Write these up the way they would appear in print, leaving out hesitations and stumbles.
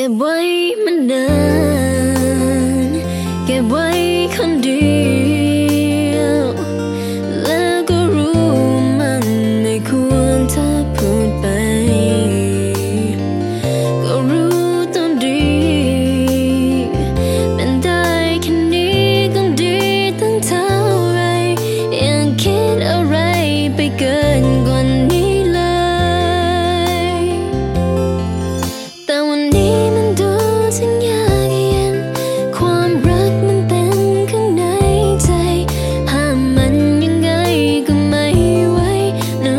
บไว้มันนานเก็บไว้คนเดียวแล้วก็รู้มันไม่ควรถ้าพูดไปก็รู้ต้องดีเป็นได้แค่นี้ก็ดีตั้งเท่าไรยังคิดอะไรไปเกินกว่านี้เลยแต่วันนี้มันดูทั้งยากเย็นความรักมันเต็มข้างในใจห้ามมันยังไงก็ไม่ไหวนะ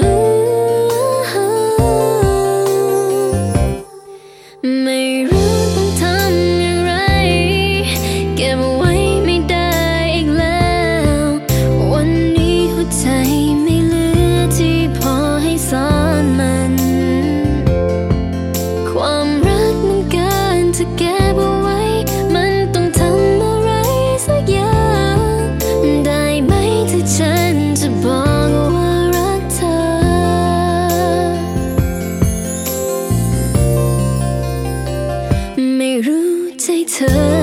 ไม่รู้ต้องทำอย่างไรเก็บไว้ไม่ได้อีกแล้ววันนี้หัวใจไม่เหลือที่พอให้ซ่อนมันความรักมันเกินจะเก็บเอาไว้มันต้องทำอะไรสักอย่างได้ไหมที่ฉันจะบอกว่ารักเธอไม่รู้ใจเธอ